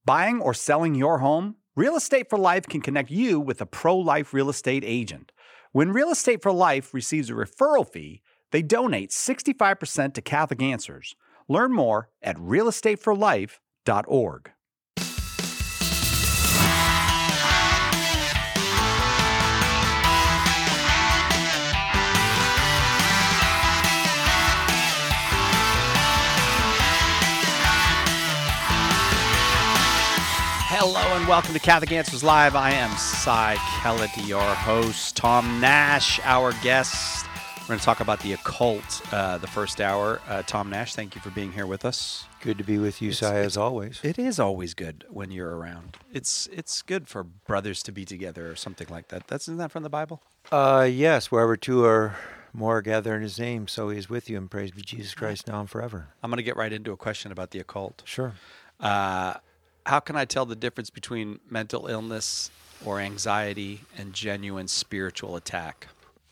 Buying or selling your home? Real Estate for Life can connect you with a pro-life real estate agent. When Real Estate for Life receives a referral fee, they donate 65% to Catholic Answers. Learn more at realestateforlife.org. Hello and welcome to Catholic Answers Live. I am Cy Kellett, your host. Tom Nash, our guest. We're going to talk about the occult the first hour. Tom Nash, thank you for being here with us. Good to be with you, Cy, as always. It is always good when you're around. It's good for brothers to be together or something like that. Isn't that from the Bible? Yes, wherever two or more gather in his name, so he is with you, and praise be Jesus Christ now and forever. I'm going to get right into a question about the occult. Sure. How can I tell the difference between mental illness or anxiety and genuine spiritual attack?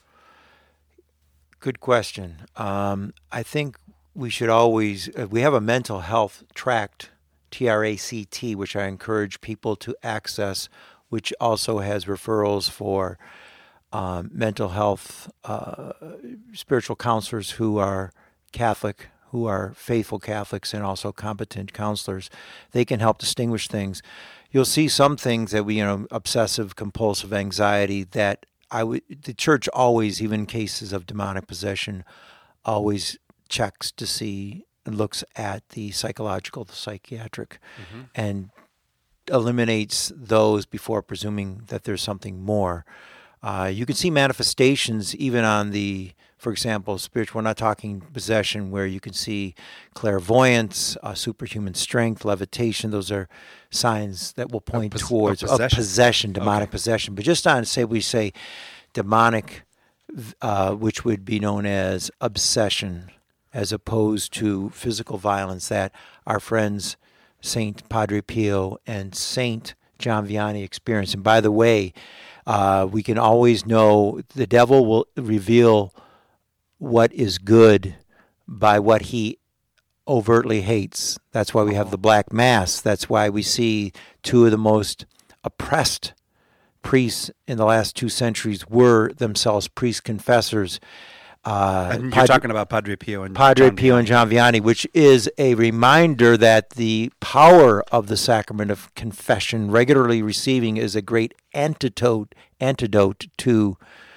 Good question. I think we should always, we have a mental health tract, TRACT, which I encourage people to access, which also has referrals for mental health, spiritual counselors who are Catholic, who are faithful Catholics and also competent counselors. They can help distinguish things. You'll see some things that obsessive compulsive anxiety that the church always, even in cases of demonic possession, always checks to see and looks at the psychological, the psychiatric, and eliminates those before presuming that there's something more. You can see manifestations even on for example, spiritual, we're not talking possession, where you can see clairvoyance, superhuman strength, levitation. Those are signs that will point towards possession, demonic possession. But just on, we say demonic, which would be known as obsession, as opposed to physical violence that our friends Saint Padre Pio and Saint John Vianney experienced. And by the way, we can always know the devil will reveal what is good by what he overtly hates. That's why we have the Black Mass. That's why we see two of the most oppressed priests in the last 2 centuries were themselves priest confessors. And you're talking about Padre Pio and John Vianney, which is a reminder that the power of the sacrament of confession, regularly receiving, is a great antidote to,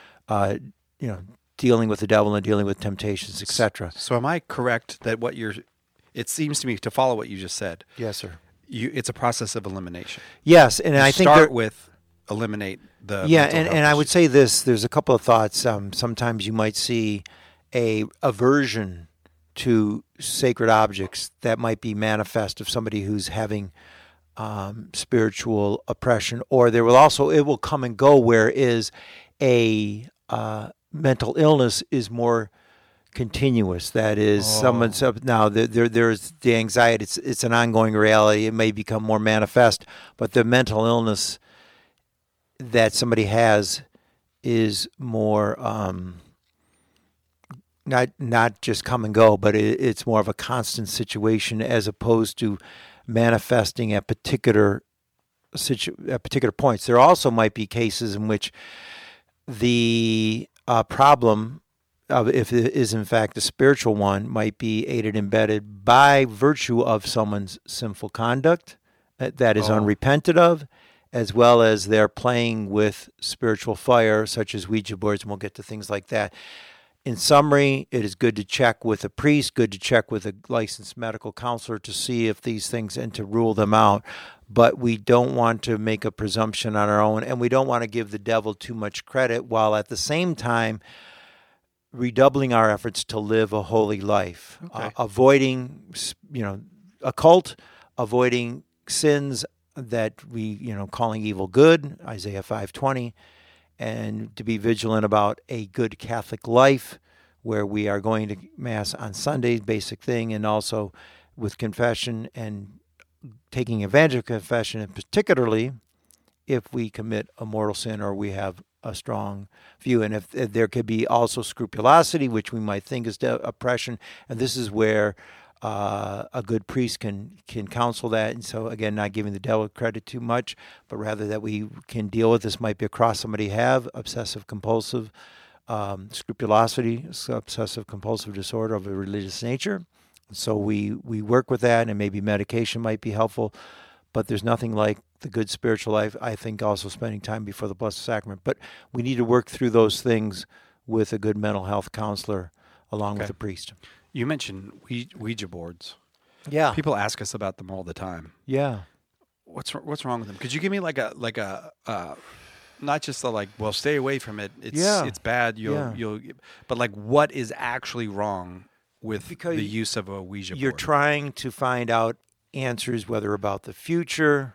dealing with the devil and dealing with temptations, etc. So am I correct that it seems to me, to follow what you just said. Yes, sir. It's a process of elimination. Yes, and I think start with eliminate the and I would say this, there's a couple of thoughts. Sometimes you might see a aversion to sacred objects that might be manifest of somebody who's having spiritual oppression, or it will come and go, whereas a mental illness is more continuous. That is, someone's up now. There's the anxiety. It's an ongoing reality. It may become more manifest, but the mental illness that somebody has is more not just come and go, but it's more of a constant situation, as opposed to manifesting at particular points. There also might be cases in which the problem, if it is in fact a spiritual one, might be aided and abetted by virtue of someone's sinful conduct that is unrepented of, as well as they're playing with spiritual fire, such as Ouija boards, and we'll get to things like that. In summary, it is good to check with a priest, good to check with a licensed medical counselor to see if these things, and to rule them out. But we don't want to make a presumption on our own, and we don't want to give the devil too much credit, while at the same time redoubling our efforts to live a holy life, avoiding, occult, avoiding sins that we, calling evil good, Isaiah 5:20, and to be vigilant about a good Catholic life, where we are going to Mass on Sundays, basic thing, and also with confession and taking advantage of confession, and particularly if we commit a mortal sin or we have a strong view. And if there could be also scrupulosity, which we might think is oppression, and this is where A good priest can counsel that. And so, again, not giving the devil credit too much, but rather that we can deal with this. Might be a cross somebody have, obsessive-compulsive scrupulosity, obsessive-compulsive disorder of a religious nature. So we work with that, and maybe medication might be helpful. But there's nothing like the good spiritual life. I think also spending time before the Blessed Sacrament. But we need to work through those things with a good mental health counselor along with a priest. You mentioned Ouija boards. Yeah. People ask us about them all the time. Yeah. What's wrong with them? Could you give me like a not just the like, well, stay away from it. It's bad. You'll but like what is actually wrong with the use of a Ouija board? You're trying to find out answers, whether about the future,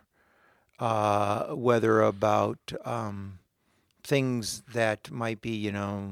whether about things that might be,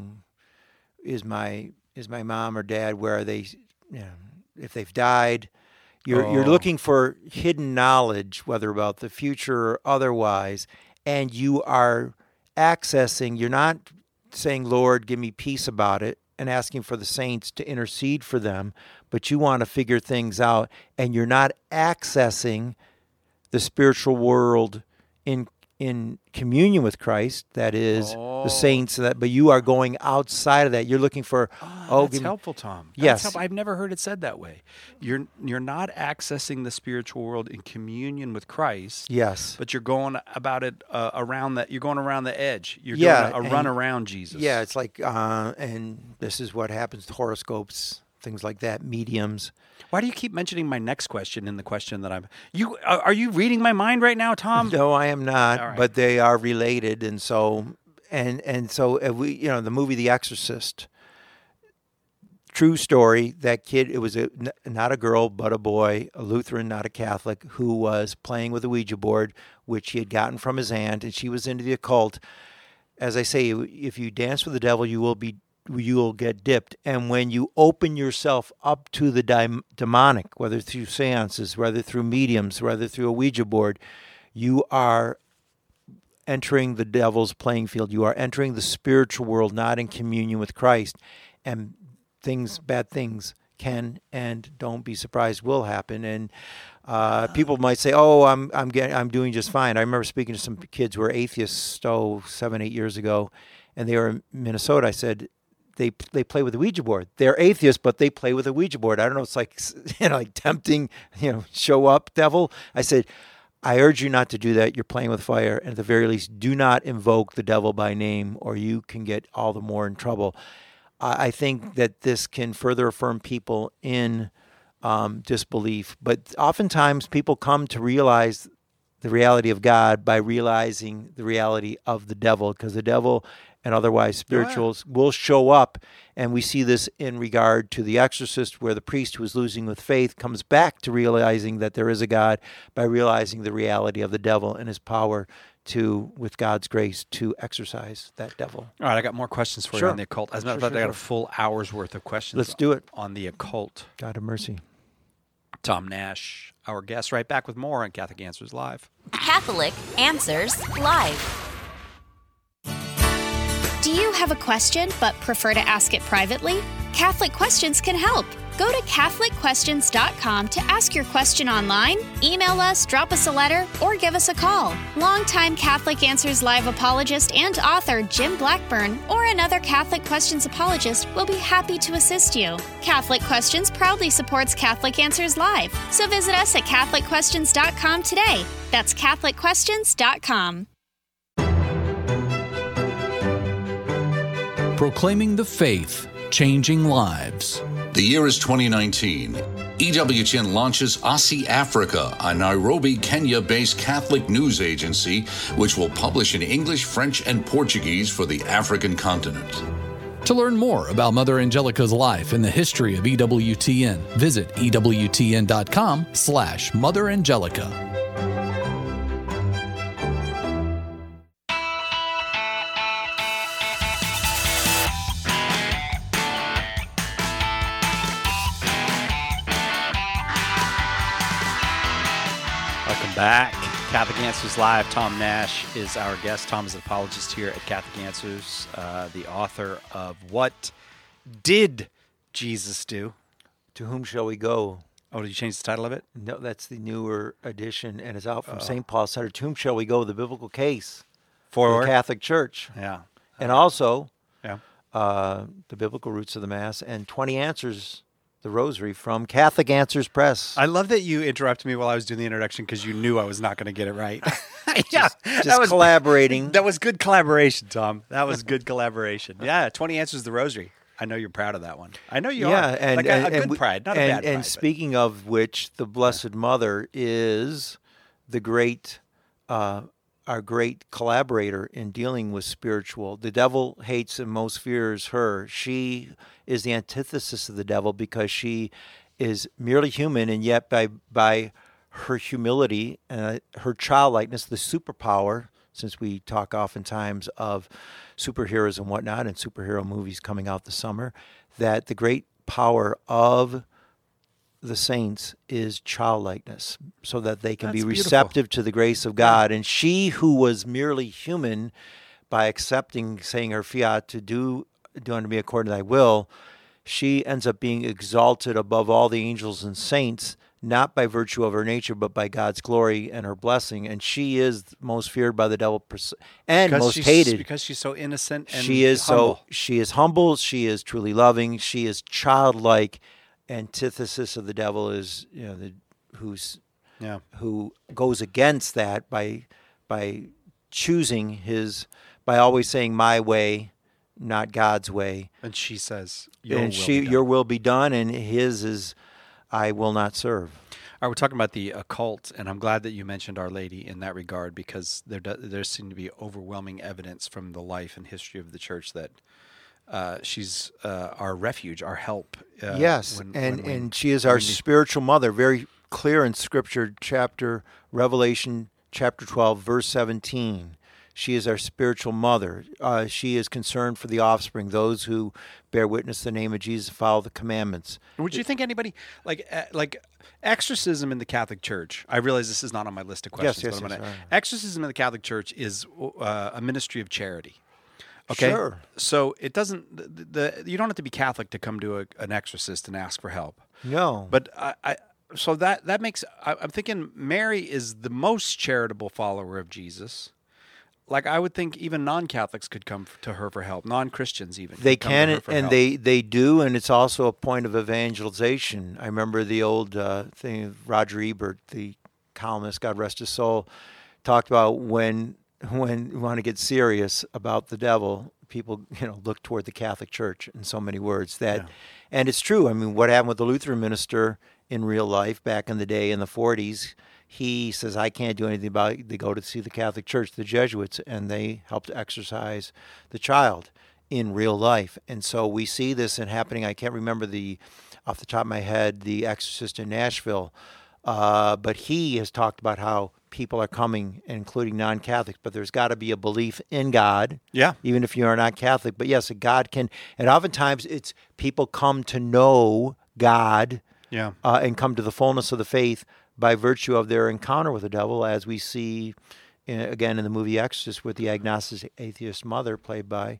is my mom or dad, where are they, if they've died. You're looking for hidden knowledge, whether about the future or otherwise, and you are accessing, you're not saying, Lord, give me peace about it, and asking for the saints to intercede for them, but you want to figure things out, and you're not accessing the spiritual world in communion with Christ, that is the saints, but you are going outside of that. You're looking for that's helpful, Tom. Yes. Helpful. I've never heard it said that way. You're not accessing the spiritual world in communion with Christ. Yes. But you're going about it around that. You're going around the edge. You're doing a run around Jesus. Yeah, it's like, and this is what happens to horoscopes, things like that, mediums. Why do you keep mentioning my next question in the question that are you reading my mind right now, Tom? No, I am not, right. But they are related. And so, and so if we, the movie The Exorcist, true story, that kid, it was not a girl, but a boy, a Lutheran, not a Catholic, who was playing with a Ouija board, which he had gotten from his aunt, and she was into the occult. As I say, if you dance with the devil, you will get dipped. And when you open yourself up to the demonic, whether through seances, whether through mediums, whether through a Ouija board, you are entering the devil's playing field. You are entering the spiritual world, not in communion with Christ. And bad things can, and don't be surprised, will happen. And people might say, "Oh, I'm doing just fine." I remember speaking to some kids who were atheists 7-8 years ago, and they were in Minnesota. I said, They play with a Ouija board. They're atheists, but they play with a Ouija board. I don't know. It's like, like tempting, show up, devil. I said, I urge you not to do that. You're playing with fire. And at the very least, do not invoke the devil by name, or you can get all the more in trouble. I think that this can further affirm people in disbelief. But oftentimes people come to realize the reality of God by realizing the reality of the devil, because the devil and otherwise spirituals will show up. And we see this in regard to The Exorcist, where the priest who is losing with faith comes back to realizing that there is a God by realizing the reality of the devil and his power to, with God's grace, to exorcise that devil. All right, I got more questions for you on the occult. As a matter of fact, I got a full hour's worth of questions. Let's do it. On the occult. God have mercy. Tom Nash, our guest, right back with more on Catholic Answers Live. Catholic Answers Live. Do you have a question but prefer to ask it privately? Catholic Questions can help. Go to CatholicQuestions.com to ask your question online, email us, drop us a letter, or give us a call. Longtime Catholic Answers Live apologist and author Jim Blackburn or another Catholic Questions apologist will be happy to assist you. Catholic Questions proudly supports Catholic Answers Live, so visit us at CatholicQuestions.com today. That's CatholicQuestions.com. Proclaiming the faith, changing lives. The year is 2019. EWTN launches ASI Africa, a Nairobi, Kenya-based Catholic news agency, which will publish in English, French, and Portuguese for the African continent. To learn more about Mother Angelica's life and the history of EWTN, visit EWTN.com/Mother Angelica. Back. Catholic Answers Live. Tom Nash is our guest. Tom is an apologist here at Catholic Answers, the author of What Did Jesus Do? To Whom Shall We Go? Oh, did you change the title of it? No, that's the newer edition, and it's out from St. Paul Center. To Whom Shall We Go? The Biblical Case for the Catholic Church. Yeah. And also Yeah. The Biblical Roots of the Mass and 20 Answers, the Rosary, from Catholic Answers Press. I love that you interrupted me while I was doing the introduction because you knew I was not going to get it right. Just collaborating. That was good collaboration, Tom. That was good collaboration. Yeah, 20 Answers the Rosary. I know you're proud of that one. I know you are. And, like a good pride, not a bad pride. And speaking of which, the Blessed Mother is the great, our great collaborator in dealing with spiritual. The devil hates and most fears her. She is the antithesis of the devil because she is merely human, and yet by her humility and her childlikeness, the superpower, since we talk oftentimes of superheroes and whatnot and superhero movies coming out this summer, that the great power of the saints is childlikeness so that they can be receptive to the grace of God. And she who was merely human, by accepting, saying her fiat to do unto me according to thy will, she ends up being exalted above all the angels and saints, not by virtue of her nature, but by God's glory and her blessing. And she is most feared by the devil and most hated. Because she's so innocent and she is humble. She is humble. She is truly loving. She is childlike. Antithesis of the devil is, who goes against that by choosing by always saying my way, not God's way. And she says, your will be done, and his is, I will not serve. All right, we're talking about the occult, and I'm glad that you mentioned Our Lady in that regard because there seems to be overwhelming evidence from the life and history of the church that she's our refuge, our help. Yes, and she is our spiritual mother. Very clear in Scripture, Revelation chapter 12, verse 17. She is our spiritual mother. She is concerned for the offspring, those who bear witness to the name of Jesus, follow the commandments. Would you think anybody, like exorcism in the Catholic Church, I realize this is not on my list of questions. Yes. Exorcism in the Catholic Church is a ministry of charity. Okay. Sure. So it doesn't. You don't have to be Catholic to come to an exorcist and ask for help. No. But so that makes. I'm thinking Mary is the most charitable follower of Jesus. Like I would think even non-Catholics could come to her for help. Non-Christians even. They can, and they do, and it's also a point of evangelization. I remember the old thing of Roger Ebert, the columnist, God rest his soul, talked about when you want to get serious about the devil, people look toward the Catholic Church in so many words. And it's true. I mean, what happened with the Lutheran minister in real life back in the day in the 40s? He says, I can't do anything about it. They go to see the Catholic Church, the Jesuits, and they helped exorcise the child in real life. And so we see this happening. I can't remember off the top of my head, the exorcist in Nashville, but he has talked about how people are coming, including non-Catholics, but there's got to be a belief in God, even if you are not Catholic. But yes, God can, and oftentimes it's people come to know God and come to the fullness of the faith by virtue of their encounter with the devil, as we see, again, in the movie Exorcist with the agnostic atheist mother played by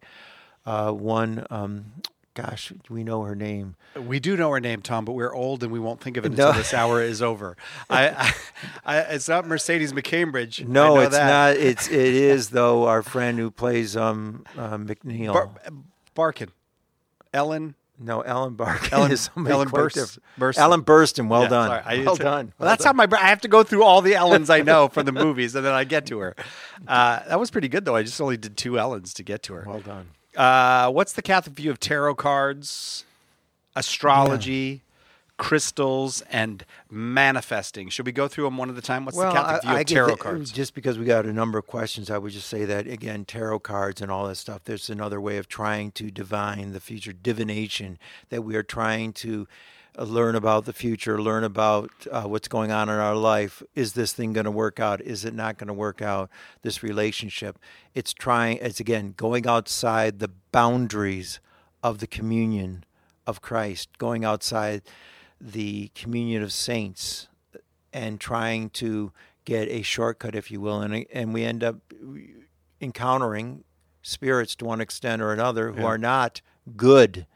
we know her name. We do know her name, Tom, but we're old and we won't think of it until this hour is over. It's not Mercedes McCambridge. No, it's not. It is, though, our friend who plays McNeil. Barkin. Ellen. No, Ellen Barkin is somebody Ellen Burston. Ellen Burston, well done. Sorry, well done. Well, that's how I have to go through all the Ellens I know from the movies, and then I get to her. That was pretty good, though. I just only did 2 Ellens to get to her. Well done. What's the Catholic view of tarot cards, astrology, crystals, and manifesting? Should we go through them one at a time? What's the Catholic view of tarot cards? Just because we got a number of questions, I would just say that, again, tarot cards and all that stuff, there's another way of trying to divine the future, divination, that we are trying to learn about the future, learn about what's going on in our life. Is this thing going to work out? Is it not going to work out? This relationship. It's again, going outside the boundaries of the communion of Christ, going outside the communion of saints and trying to get a shortcut, if you will. And we end up encountering spirits to one extent or another who are not good.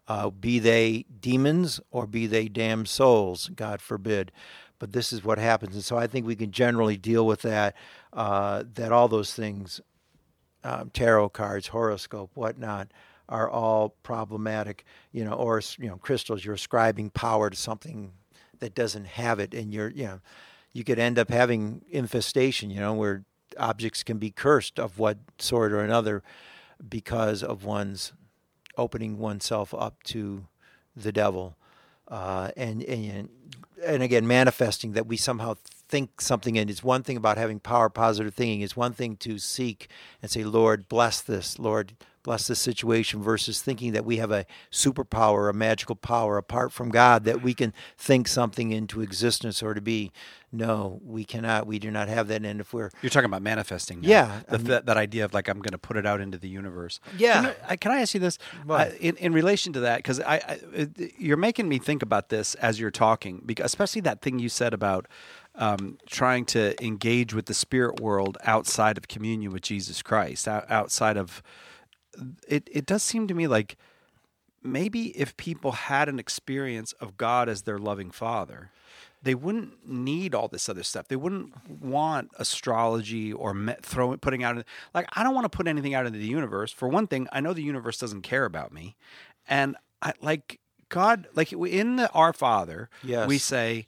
be they demons or be they damned souls, God forbid. But this is what happens. And so I think we can generally deal with that, that all those things, tarot cards, horoscope, whatnot, are all problematic, or, crystals, you're ascribing power to something that doesn't have it. And you could end up having infestation, where objects can be cursed of what sort or another because of one's opening oneself up to the devil. And again, manifesting that we somehow think something, and it's one thing about having power, positive thinking. It's one thing to seek and say, Lord, bless this, Lord, bless this situation, versus thinking that we have a superpower, a magical power apart from God, that we can think something into existence or to be. No, we cannot. We do not have that. And if you're talking about manifesting now. Yeah. That idea of I'm going to put it out into the universe. Yeah. Can I ask you this? In relation to that, because you're making me think about this as you're talking, because especially that thing you said about trying to engage with the spirit world outside of communion with Jesus Christ, outside of it does seem to me like maybe if people had an experience of God as their loving Father, they wouldn't need all this other stuff. They wouldn't want astrology or putting out. I don't want to put anything out into the universe. For one thing, I know the universe doesn't care about me, and God, in Our Father, yes, we say,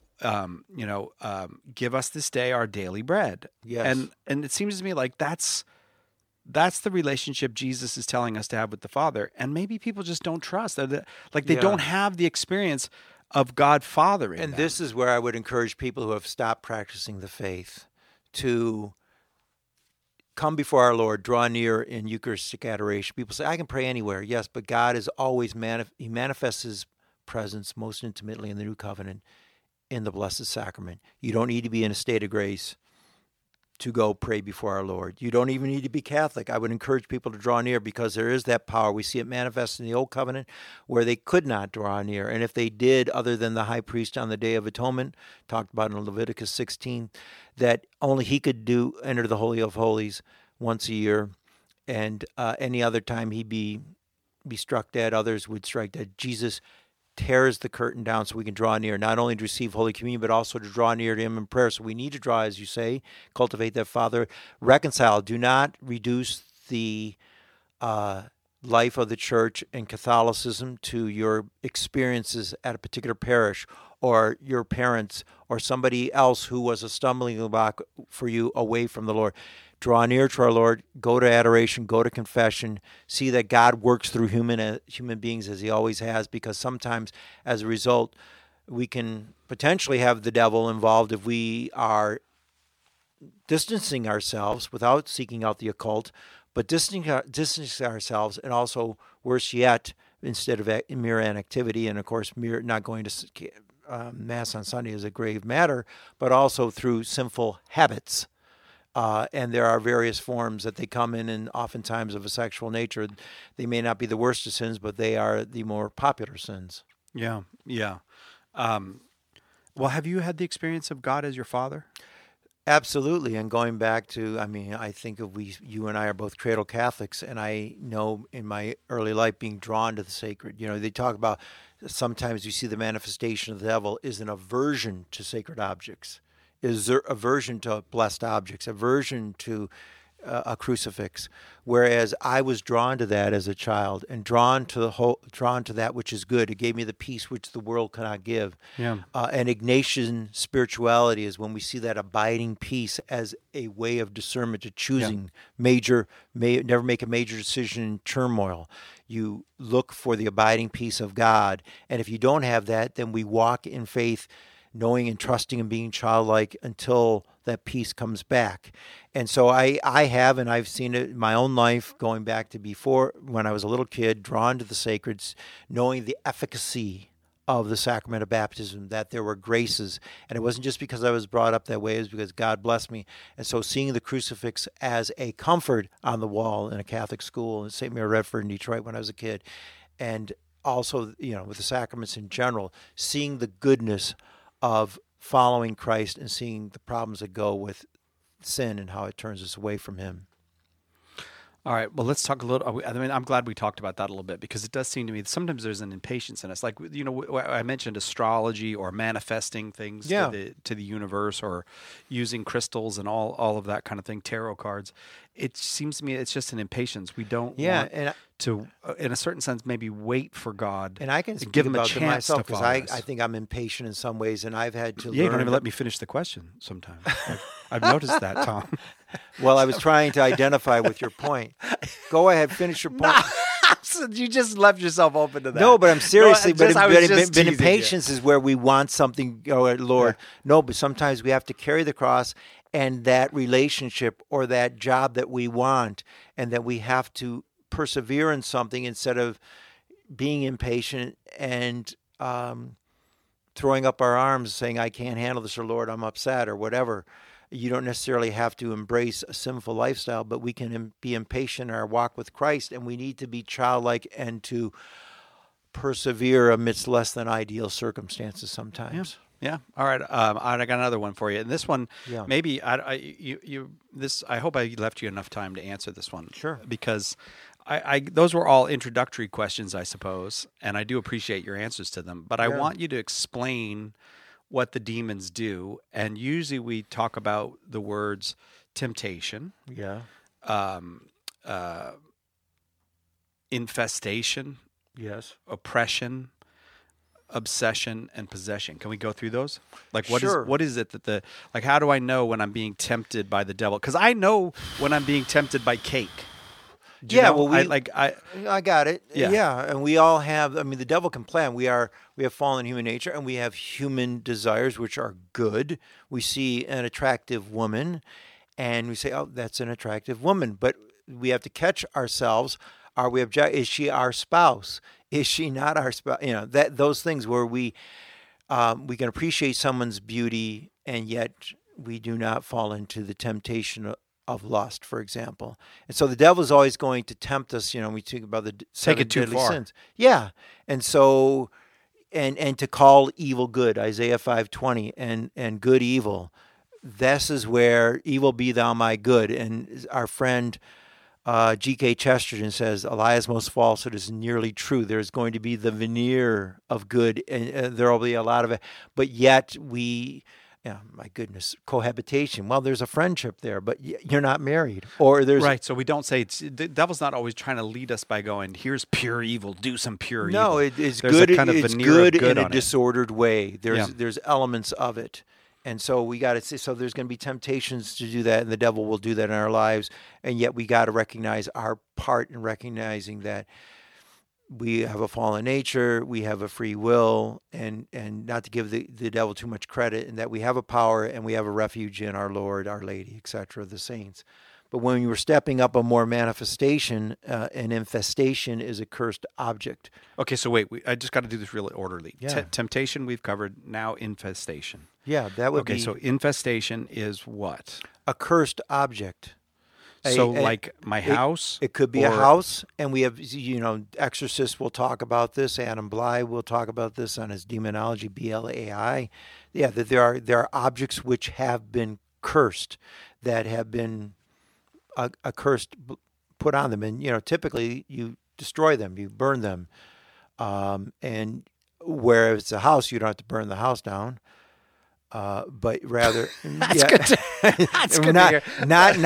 give us this day our daily bread. Yes, and it seems to me like that's the relationship Jesus is telling us to have with the Father, and maybe people just don't trust. They don't have the experience of God fathering and them. This is where I would encourage people who have stopped practicing the faith to come before our Lord, draw near in Eucharistic adoration. People say, I can pray anywhere. Yes, but God is always, He manifests His presence most intimately in the New Covenant in the Blessed Sacrament. You don't need to be in a state of grace to go pray before our Lord. You don't even need to be Catholic. I would encourage people to draw near, because there is that power. We see it manifest in the Old Covenant where they could not draw near. And if they did, other than the high priest on the Day of Atonement, talked about in Leviticus 16, that only he could enter the Holy of Holies once a year. And any other time he'd be struck dead, others would strike dead. Jesus tears the curtain down so we can draw near, not only to receive Holy Communion, but also to draw near to Him in prayer. So we need to draw, as you say, cultivate that Father, reconcile. Do not reduce the life of the Church and Catholicism to your experiences at a particular parish or your parents or somebody else who was a stumbling block for you away from the Lord. Draw near to our Lord, go to adoration, go to confession, see that God works through human beings as He always has, because sometimes as a result, we can potentially have the devil involved if we are distancing ourselves without seeking out the occult, but distancing ourselves, and also, worse yet, instead of mere inactivity, and of course, not going to Mass on Sunday is a grave matter, but also through sinful habits. And there are various forms that they come in, and oftentimes of a sexual nature. They may not be the worst of sins, but they are the more popular sins. Yeah. Well, have you had the experience of God as your Father? Absolutely. And going back to, I think you and I are both cradle Catholics, and I know in my early life being drawn to the sacred. They talk about sometimes you see the manifestation of the devil is an aversion to sacred objects. Is there aversion to blessed objects, aversion to a crucifix? Whereas I was drawn to that as a child, and drawn to that which is good. It gave me the peace which the world cannot give. Yeah. And Ignatian spirituality is when we see that abiding peace as a way of discernment to choosing never make a major decision in turmoil. You look for the abiding peace of God, and if you don't have that, then we walk in faith, knowing and trusting and being childlike until that peace comes back. And so I have, and I've seen it in my own life, going back to before when I was a little kid, drawn to the sacreds, knowing the efficacy of the sacrament of baptism, that there were graces. And it wasn't just because I was brought up that way, it was because God blessed me. And so seeing the crucifix as a comfort on the wall in a Catholic school in St. Mary Redford in Detroit when I was a kid, and also, with the sacraments in general, seeing the goodness of following Christ and seeing the problems that go with sin and how it turns us away from Him. All right. Well, let's talk a little. I mean, I'm glad we talked about that a little bit because it does seem to me that sometimes there's an impatience in us. Like, I mentioned astrology or manifesting things to the universe or using crystals and all of that kind of thing, tarot cards. It seems to me it's just an impatience. We don't want to, in a certain sense, maybe wait for God. And I can speak give him about a chance myself because I think I'm impatient in some ways, and I've had to learn. You don't even let me finish the question sometimes. I've noticed that, Tom. Well, I was trying to identify with your point. Go ahead, finish your point. You just left yourself open to that. No, but I'm seriously. No, but impatience is where we want something. Oh, Lord, no. But sometimes we have to carry the cross and that relationship or that job that we want, and that we have to persevere in something instead of being impatient and throwing up our arms, saying, "I can't handle this," or "Lord, I'm upset," or whatever. You don't necessarily have to embrace a sinful lifestyle, but we can be impatient in our walk with Christ, and we need to be childlike and to persevere amidst less than ideal circumstances sometimes. Yeah. All right. I got another one for you, and this one, maybe I hope I left you enough time to answer this one. Sure. Because those were all introductory questions, I suppose, and I do appreciate your answers to them. But I want you to explain what the demons do, and usually we talk about the words temptation, infestation, oppression, obsession, and possession. Can we go through those? Like, what is it that how do I know when I'm being tempted by the devil? Because I know when I'm being tempted by cake. I got it. Yeah, and we all have. I mean, the devil can plan. We have fallen human nature, and we have human desires, which are good. We see an attractive woman, and we say, "Oh, that's an attractive woman." But we have to catch ourselves. Are we Is she our spouse? Is she not our spouse? Those things where we can appreciate someone's beauty, and yet we do not fall into the temptation of lust, for example. And so the devil is always going to tempt us, we talk about the seven deadly sins. Yeah. And so, and to call evil good, Isaiah 5:20, and good evil. This is where evil be thou my good. And our friend G.K. Chesterton says, Elias most falsehood is nearly true. There's going to be the veneer of good, and there will be a lot of it. But yet my goodness, cohabitation. Well, there's a friendship there, but you're not married. Or there's right. So we don't say the devil's not always trying to lead us by going, "Here's pure evil. Do some pure evil." No, it's there's good. A kind of it's good in a it. disordered way. There's elements of it, and so we got to see. So there's going to be temptations to do that, and the devil will do that in our lives. And yet we got to recognize our part in recognizing that we have a fallen nature, we have a free will, and not to give the devil too much credit, and that we have a power and we have a refuge in our Lord, our Lady, etc., the saints. But when you were stepping up a more manifestation, an infestation is a cursed object. Okay, so wait, I just got to do this really orderly. Yeah. Temptation we've covered, now infestation. Yeah, that would be... Okay, so infestation is what? A cursed object. So like my house? It could be a house, and we have, exorcists will talk about this. Adam Bly will talk about this on his Demonology, BLAI. Yeah, that there are objects which have been cursed, that have been a curse put on them. And, typically you destroy them, you burn them. And where it's a house, you don't have to burn the house down. But rather, that's good. That's good. Not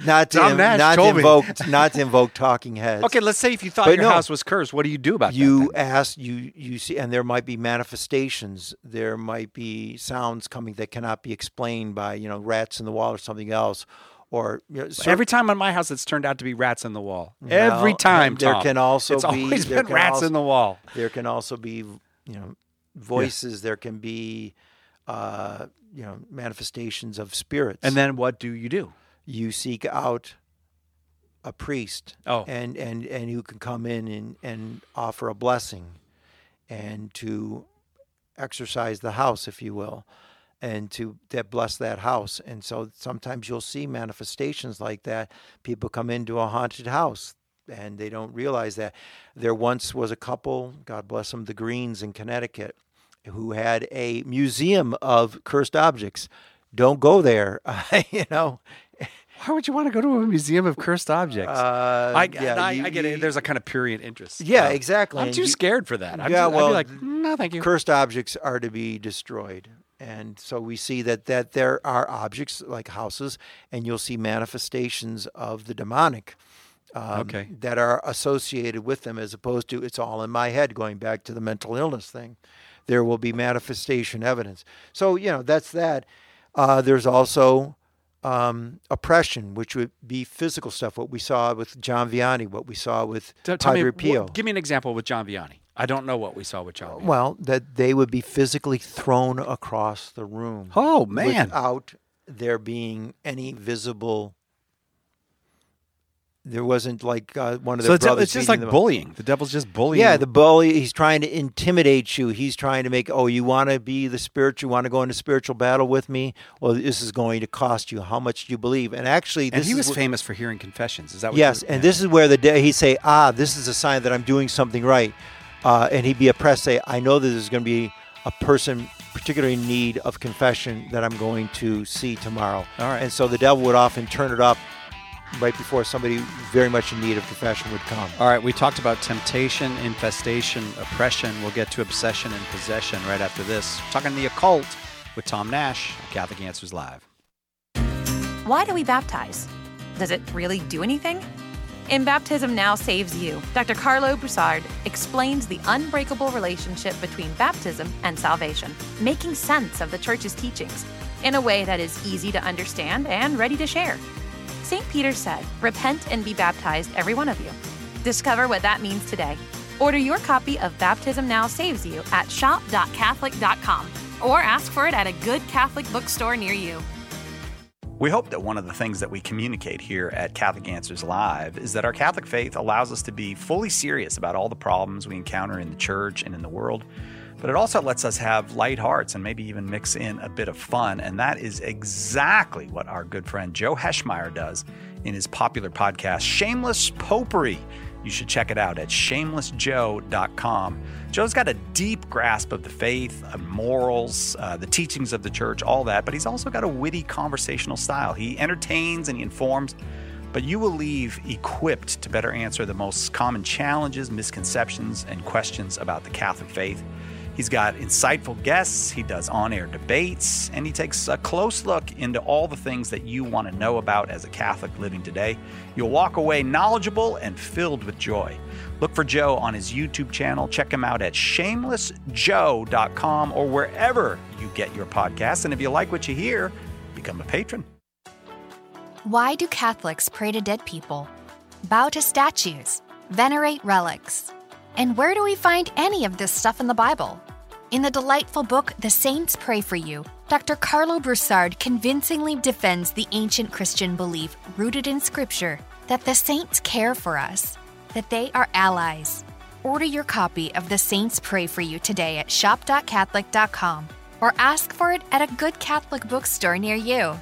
to invoke talking heads. Okay, let's say if you thought your house was cursed, what do you do about that? You ask, you see, and there might be manifestations. There might be sounds coming that cannot be explained by rats in the wall or something else. Or every time on my house, it's turned out to be rats in the wall. Every time, Tom. There can also it's be always been rats in the wall. There can also be voices. Yeah. There can be manifestations of spirits. And then what do? You seek out a priest, and who can come in and offer a blessing, and to exorcise the house, if you will, and to bless that house. And so sometimes you'll see manifestations like that. People come into a haunted house, and they don't realize that. There once was a couple, God bless them, the Greens in Connecticut, who had a museum of cursed objects. Don't go there, Why would you want to go to a museum of cursed objects? I get it. There's a kind of prurient interest. Yeah, exactly. I'm too scared for that. I'd be like, no, thank you. Cursed objects are to be destroyed. And so we see that there are objects like houses, and you'll see manifestations of the demonic that are associated with them, as opposed to it's all in my head, going back to the mental illness thing. There will be manifestation evidence. So, that's that. There's also oppression, which would be physical stuff, what we saw with John Vianney, what we saw with Padre Pio. Give me an example with John Vianney. I don't know what we saw with John Vianney. Well, that they would be physically thrown across the room. Oh, man. Without there being any visible... There wasn't like one of the brothers. It's just like bullying. The devil's just bullying. Yeah, the bully. He's trying to intimidate you. He's trying to make. Oh, you want to be the spiritual? You want to go into spiritual battle with me? Well, this is going to cost you. How much do you believe? And actually, he was famous for hearing confessions. Is that what? Yes, and this is where he'd say, this is a sign that I'm doing something right, and he'd be oppressed. Say, I know that there's going to be a person particularly in need of confession that I'm going to see tomorrow. All right. And so the devil would often turn it up right before somebody very much in need of confession would come. All right, we talked about temptation, infestation, oppression. We'll get to obsession and possession right after this. Talking the occult with Tom Nash, Catholic Answers Live. Why do we baptize? Does it really do anything? In Baptism Now Saves You, Dr. Carlo Broussard explains the unbreakable relationship between baptism and salvation, making sense of the Church's teachings in a way that is easy to understand and ready to share. St. Peter said, "Repent and be baptized, every one of you." Discover what that means today. Order your copy of Baptism Now Saves You at shop.catholic.com or ask for it at a good Catholic bookstore near you. We hope that one of the things that we communicate here at Catholic Answers Live is that our Catholic faith allows us to be fully serious about all the problems we encounter in the church and in the world, but it also lets us have light hearts and maybe even mix in a bit of fun. And that is exactly what our good friend Joe Heschmeyer does in his popular podcast, Shameless Popery. You should check it out at shamelessjoe.com. Joe's got a deep grasp of the faith, morals, the teachings of the church, all that, but he's also got a witty conversational style. He entertains and he informs, but you will leave equipped to better answer the most common challenges, misconceptions, and questions about the Catholic faith. He's got insightful guests, he does on-air debates, and he takes a close look into all the things that you want to know about as a Catholic living today. You'll walk away knowledgeable and filled with joy. Look for Joe on his YouTube channel. Check him out at shamelessjoe.com or wherever you get your podcasts. And if you like what you hear, become a patron. Why do Catholics pray to dead people, bow to statues, venerate relics? And where do we find any of this stuff in the Bible? In the delightful book, The Saints Pray for You, Dr. Carlo Broussard convincingly defends the ancient Christian belief rooted in Scripture that the saints care for us, that they are allies. Order your copy of The Saints Pray for You today at shop.catholic.com or ask for it at a good Catholic bookstore near you.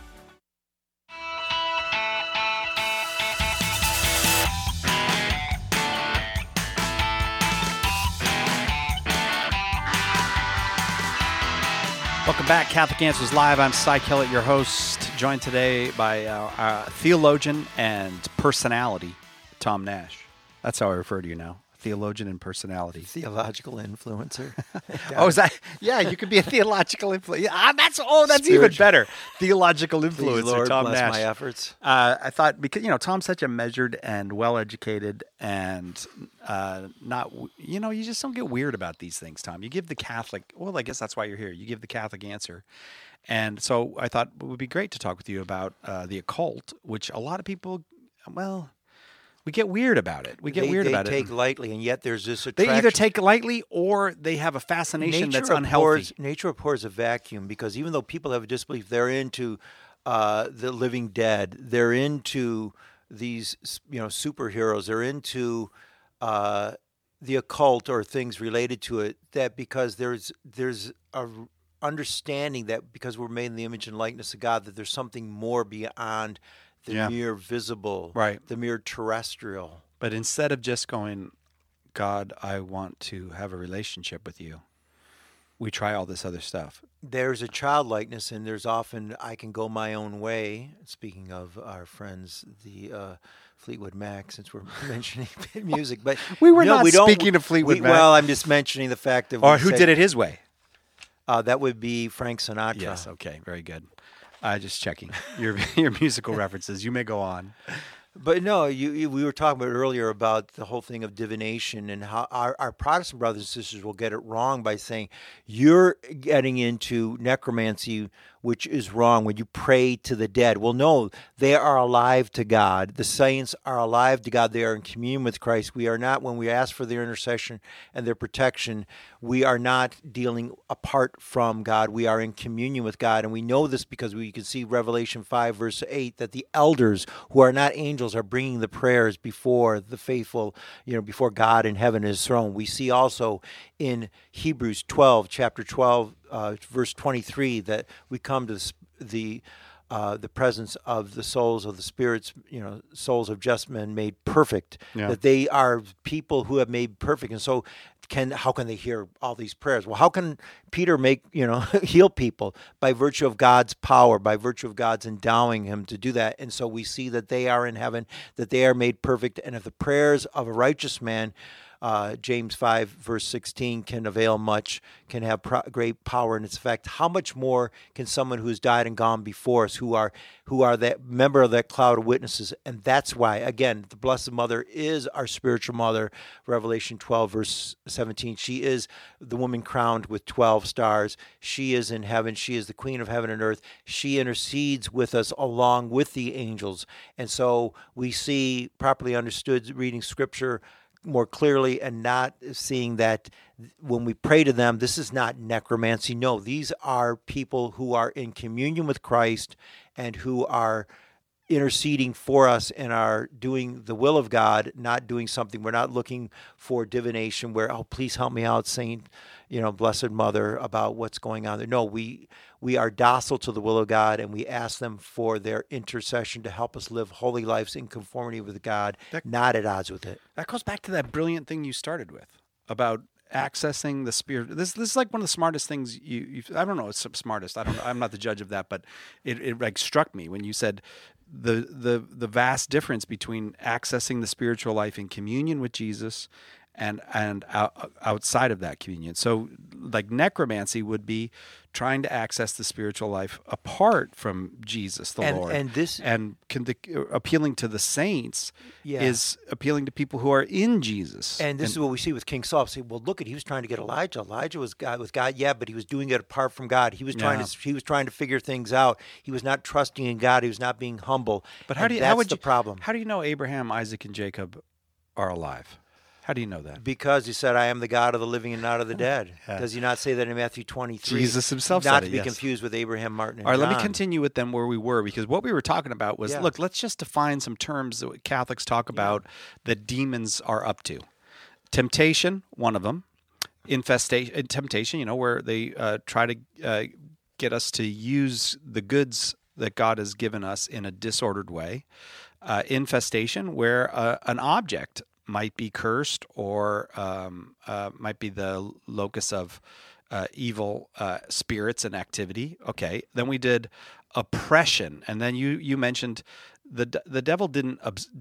Welcome back, Catholic Answers Live. I'm Cy Kellett, your host, joined today by our theologian and personality, Tom Nash. That's how I refer to you now, theologian and personality. Theological influencer. Oh, is that? Yeah, you could be a theological influencer. That's even better. Theological influencer, Lord, Tom bless Nash. my efforts. I thought because Tom's such a measured and well-educated and not you just don't get weird about these things, Tom. You give the Catholic. Well, I guess that's why you're here. You give the Catholic answer. And so I thought it would be great to talk with you about the occult, which a lot of people, we get weird about it. They take lightly, and yet there's this attraction. They either take lightly or they have a fascination that's unhealthy. Nature abhors a vacuum, because even though people have a disbelief, they're into the living dead. They're into these superheroes. They're into the occult or things related to it. That because there's a understanding that because we're made in the image and likeness of God, that there's something more beyond the mere visible, right? The mere terrestrial. But instead of just going, God, I want to have a relationship with you, we try all this other stuff. There's a childlikeness, and there's often I can go my own way. Speaking of our friends, the Fleetwood Mac, since we're mentioning music, but We were no, not we don't- speaking of Fleetwood Mac. Well, I'm just mentioning the fact that. Or who did it his way? That would be Frank Sinatra. Yes. Okay. Very good. Just checking your musical references. You may go on. But no, we were talking about earlier about the whole thing of divination and how our Protestant brothers and sisters will get it wrong by saying you're getting into necromancy, which is wrong when you pray to the dead. Well, no, they are alive to God. The saints are alive to God. They are in communion with Christ. We are not, when we ask for their intercession and their protection, we are not dealing apart from God. We are in communion with God. And we know this because we can see Revelation 5, verse 8, that the elders who are not angels are bringing the prayers before the faithful, before God in heaven, his throne. We see also in Hebrews 12, chapter 12, verse 23, that we come to the presence of the souls of the spirits, souls of just men made perfect, that they are people who have made perfect. And so how can they hear all these prayers? Well, how can Peter heal people? By virtue of God's power, by virtue of God's endowing him to do that. And so we see that they are in heaven, that they are made perfect. And if the prayers of a righteous man, James 5, verse 16, can avail much, can have great power in its effect, how much more can someone who has died and gone before us, who are that member of that cloud of witnesses? And that's why, again, the Blessed Mother is our spiritual mother. Revelation 12, verse 17, she is the woman crowned with 12 stars. She is in heaven. She is the queen of heaven and earth. She intercedes with us along with the angels. And so we see, properly understood, reading Scripture more clearly and not seeing that when we pray to them, this is not necromancy. No, these are people who are in communion with Christ and who are interceding for us and are doing the will of God, not doing something. We're not looking for divination where, oh, please help me out, Saint, Blessed Mother, about what's going on there. No, we are docile to the will of God, and we ask them for their intercession to help us live holy lives in conformity with God, not at odds with it. That goes back to that brilliant thing you started with about accessing the spirit. This is like one of the smartest things I don't know, it's smartest. I'm not the judge of that, but it like struck me when you said the vast difference between accessing the spiritual life in communion with Jesus and outside of that communion. So like necromancy would be trying to access the spiritual life apart from Jesus, the Lord. Appealing to the saints is appealing to people who are in Jesus. And this is what we see with King Saul. Say, well, look, he was trying to get Elijah. Elijah was with God, but he was doing it apart from God. He was trying to figure things out. He was not trusting in God. He was not being humble. But that's the problem. How do you know Abraham, Isaac, and Jacob are alive? How do you know that? Because he said, I am the God of the living and not of the dead. Does he not say that in Matthew 23? Jesus himself not said it, to be confused with Abraham, Martin, and All right, John. let me continue with them where we were, because what we were talking about was, look, let's just define some terms that Catholics talk about that demons are up to. Temptation, one of them. Infestation, temptation, where they try to get us to use the goods that God has given us in a disordered way. Infestation, where an object might be cursed or might be the locus of evil spirits and activity. Okay, then we did oppression, and then you mentioned the devil didn't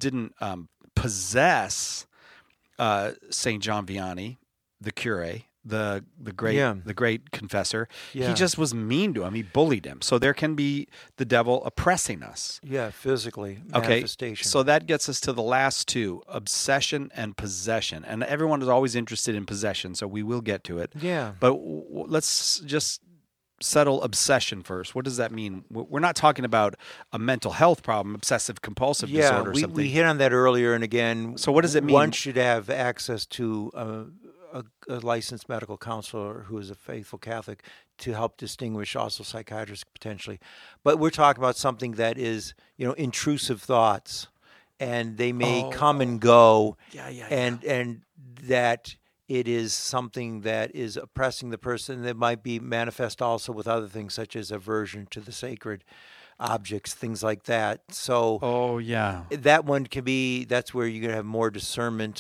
possess Saint John Vianney, the cure, the great confessor. He just was mean to him. He bullied him. So there can be the devil oppressing us. Yeah, physically. Okay, manifestation. so that gets us to the last two, obsession and possession. And everyone is always interested in possession, so we will get to it. Yeah. But let's just settle obsession first. What does that mean? We're not talking about a mental health problem, obsessive compulsive disorder or something. We hit on that earlier, and again. So what does it mean? One should have access to a licensed medical counselor who is a faithful Catholic to help distinguish, also psychiatrists potentially. But we're talking about something that is, intrusive thoughts, and they may come and go, and that it is something that is oppressing the person. That might be manifest also with other things such as aversion to the sacred objects, things like that. So that one can be, that's where you're going to have more discernment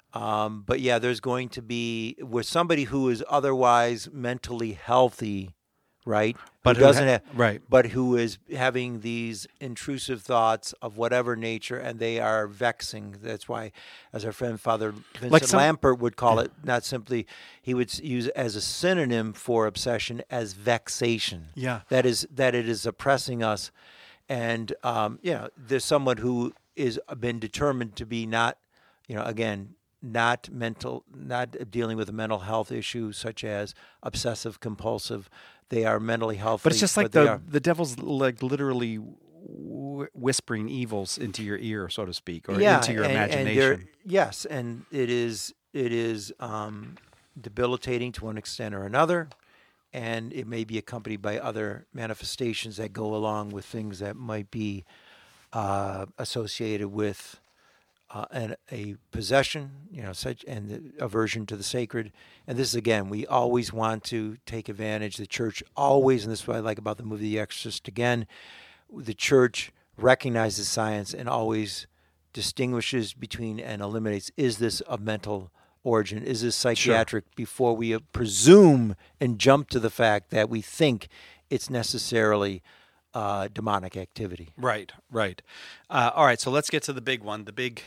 But yeah, there's going to be with somebody who is otherwise mentally healthy, right? But who doesn't have, right. But who is having these intrusive thoughts of whatever nature, and they are vexing. That's why, as our friend Father Vincent Lampert would call it, not simply, he would use as a synonym for obsession as vexation. Yeah. That it is oppressing us. And, there's someone who is been determined to be not, again, not dealing with a mental health issue such as obsessive compulsive. They are mentally healthy. But it's just like the devil's like literally whispering evils into your ear, so to speak, or into your imagination. And it is debilitating to one extent or another. And it may be accompanied by other manifestations that go along with things that might be associated with a possession, such and the aversion to the sacred. And this is, again, we always want to take advantage. The church always, and this is what I like about the movie The Exorcist, again, the church recognizes science and always distinguishes between and eliminates, is this a mental origin? Is this psychiatric? Before we presume and jump to the fact that we think it's necessarily demonic activity. Right. All right, so let's get to the big one, the big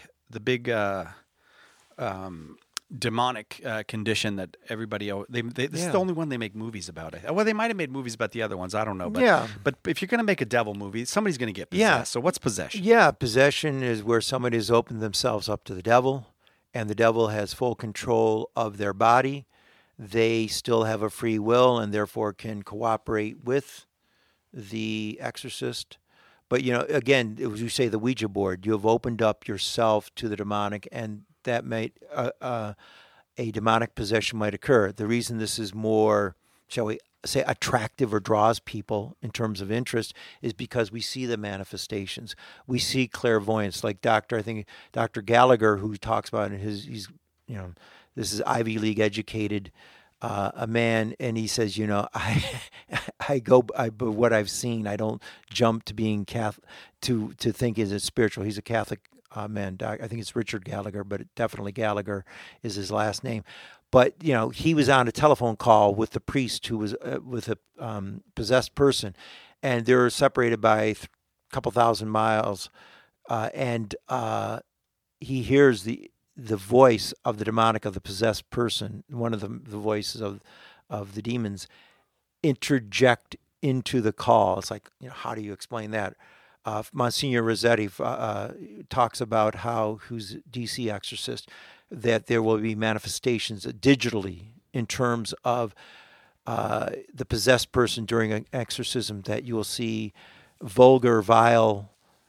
demonic condition that everybody. This is the only one they make movies about. Well, they might have made movies about the other ones. I don't know. But, but if you're going to make a devil movie, somebody's going to get possessed. Yeah. So what's possession? Yeah, possession is where somebody has opened themselves up to the devil, and the devil has full control of their body. They still have a free will and therefore can cooperate with the exorcist. But, again, as you say, the Ouija board, you have opened up yourself to the demonic, and that might, a demonic possession might occur. The reason this is more, shall we say, attractive or draws people in terms of interest is because we see the manifestations. We see clairvoyance, like Dr. Gallagher, who talks about it, he's this is Ivy League educated, a man, and he says, but what I've seen, I don't jump to being Catholic to think is it spiritual. He's a Catholic man. I think it's Richard Gallagher, but definitely Gallagher is his last name. But he was on a telephone call with the priest who was with a possessed person, and they're separated by a couple thousand miles, and he hears the voice of the demonic, of the possessed person, one of the voices of the demons, interject into the call. It's like, how do you explain that? Monsignor Rossetti talks about how, who's DC exorcist, that there will be manifestations digitally in terms of the possessed person during an exorcism, that you will see vulgar, vile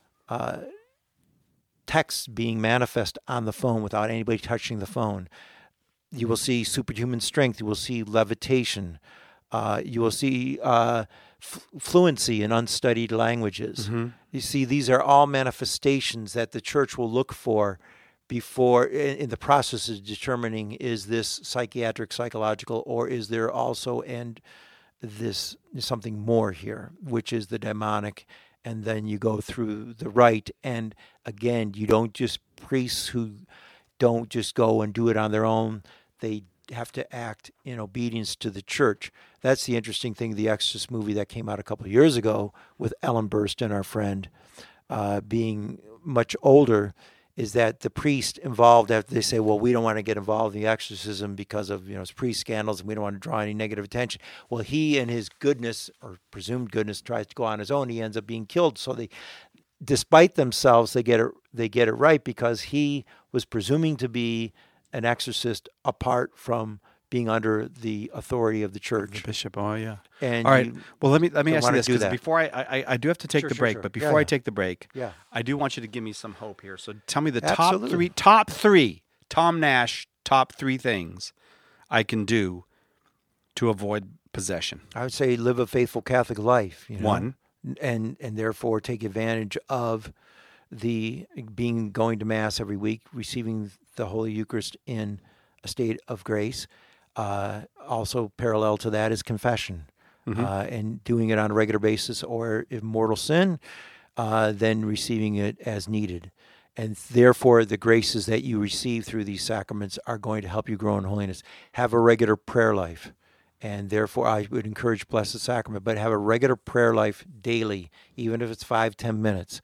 text being manifest on the phone without anybody touching the phone. You will see superhuman strength. You will see levitation. You will see fluency in unstudied languages. Mm-hmm. You see, these are all manifestations that the church will look for before, in the process of determining, is this psychiatric, psychological, or is there also this something more here, which is the demonic. And then you go through the rite, and again, you don't just priests who don't just go and do it on their own. They have to act in obedience to the church. That's the interesting thing. The Exorcist movie that came out a couple of years ago with Ellen Burstyn, our friend, being much older, is that the priest involved, after they say, well, we don't want to get involved in the exorcism because of priest scandals, and we don't want to draw any negative attention. Well, he, in his goodness or presumed goodness, tries to go on his own. He ends up being killed. So they, despite themselves, they get it right, because he was presuming to be an exorcist apart from being under the authority of the church. The bishop, oh yeah. And all right. Well, let me ask you this, because before I do have to take the break. But before I take the break, I do want you to give me some hope here. So tell me the top three Tom Nash top three things I can do to avoid possession. I would say live a faithful Catholic life. One, and therefore take advantage of the going to Mass every week, receiving the Holy Eucharist in a state of grace. Also parallel to that is confession, and doing it on a regular basis, or if mortal sin, then receiving it as needed. And therefore, the graces that you receive through these sacraments are going to help you grow in holiness. Have a regular prayer life. And therefore, I would encourage Blessed Sacrament, but have a regular prayer life daily, even if it's 5-10 minutes.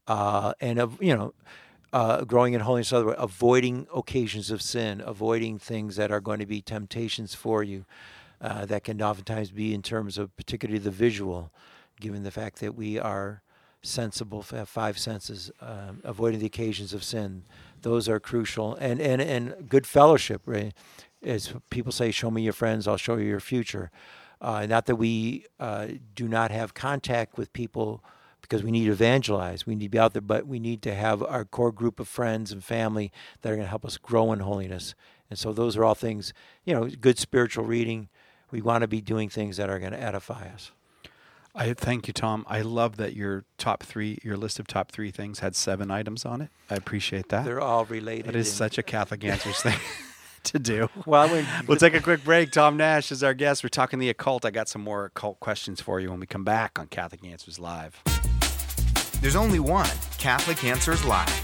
Growing in holiness, avoiding occasions of sin, avoiding things that are going to be temptations for you, that can oftentimes be in terms of particularly the visual, given the fact that we are sensible, have 5 senses, avoiding the occasions of sin. Those are crucial. And good fellowship, right? As people say, show me your friends, I'll show you your future. Not that we do not have contact with people because we need to evangelize. We need to be out there, but we need to have our core group of friends and family that are going to help us grow in holiness. And so those are all things, good spiritual reading. We want to be doing things that are going to edify us. I thank you, Tom. I love that your list of top 3 things had 7 items on it. I appreciate that. They're all related. That is such a Catholic Answers thing to do. Well, we'll take a quick break. Tom Nash is our guest. We're talking the occult. I got some more occult questions for you when we come back on Catholic Answers Live. There's only one Catholic Answers Live.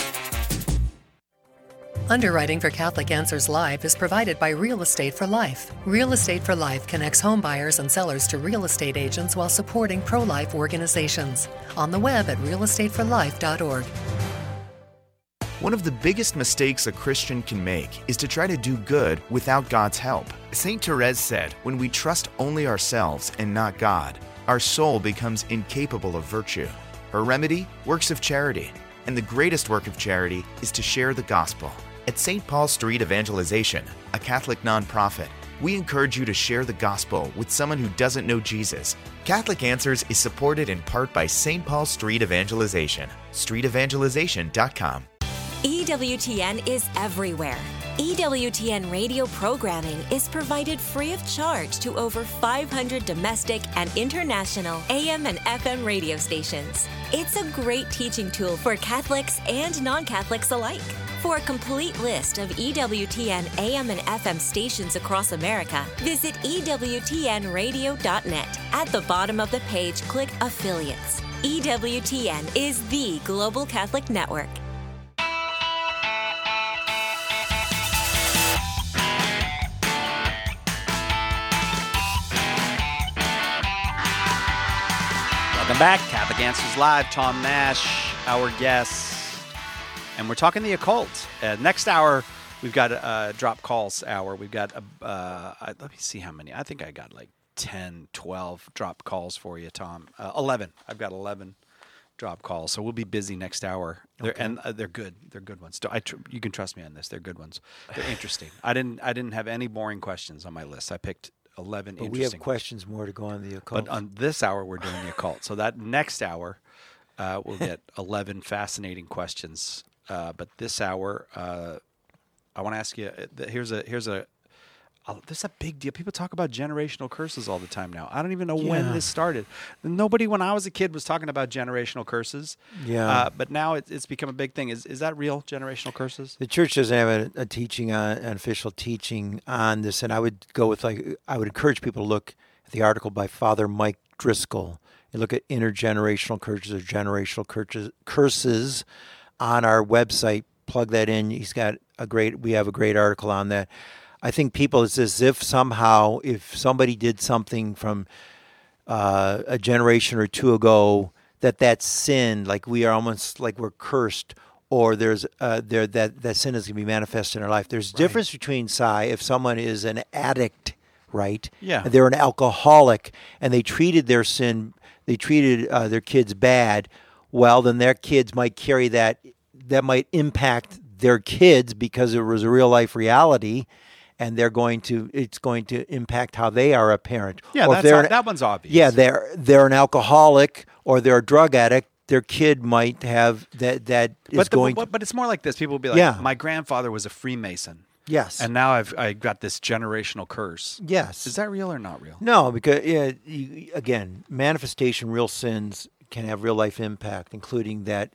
Underwriting for Catholic Answers Live is provided by Real Estate for Life. Real Estate for Life connects home buyers and sellers to real estate agents while supporting pro-life organizations. On the web at realestateforlife.org. One of the biggest mistakes a Christian can make is to try to do good without God's help. St. Therese said, when we trust only ourselves and not God, our soul becomes incapable of virtue. Her remedy? Works of charity. And the greatest work of charity is to share the gospel. At St. Paul Street Evangelization, a Catholic nonprofit, we encourage you to share the gospel with someone who doesn't know Jesus. Catholic Answers is supported in part by St. Paul Street Evangelization, streetevangelization.com. EWTN is everywhere. EWTN radio programming is provided free of charge to over 500 domestic and international AM and FM radio stations. It's a great teaching tool for Catholics and non-Catholics alike. For a complete list of EWTN AM and FM stations across America, visit EWTNradio.net. At the bottom of the page, click Affiliates. EWTN is the global Catholic network. Welcome back. Catholic Answers Live. Tom Nash, our guest. And we're talking the occult. Next hour, we've got a drop calls hour. We've got, let me see how many. I think I got like 10, 12 drop calls for you, Tom. 11. I've got 11 drop calls. So we'll be busy next hour. And they're good. They're good ones. You can trust me on this. They're good ones. They're interesting. I didn't have any boring questions on my list. I picked 11 interesting. We have questions more to go on the occult. But on this hour, we're doing the occult. So that next hour, we'll get 11 fascinating questions. But this hour, I want to ask you. This is a big deal. People talk about generational curses all the time now. I don't even know when this started. Nobody, when I was a kid, was talking about generational curses. Yeah. But now it's become a big thing. Is that real, generational curses? The church doesn't have a teaching on an official teaching on this, and I would go with I would encourage people to look at the article by Father Mike Driscoll and look at intergenerational curses or generational curses. On our website, plug that in. We have a great article on that. I think people, it's as if somehow, if somebody did something from a generation or two ago, that sin, like we are almost like we're cursed, or there's that sin is going to be manifested in our life. There's a difference between, if someone is an addict, right? Yeah. And they're an alcoholic, and they treated their their kids bad. Well, then their kids might carry that might impact their kids because it was a real life reality, and it's going to impact how they are a parent. Yeah, that one's obvious. Yeah, they're an alcoholic or they're a drug addict. Their kid might have that. But it's more like this. People will be like, my grandfather was a Freemason. Yes. And now I've got this generational curse. Yes. Is that real or not real? No, because again, manifestation, real sins can have real life impact, including that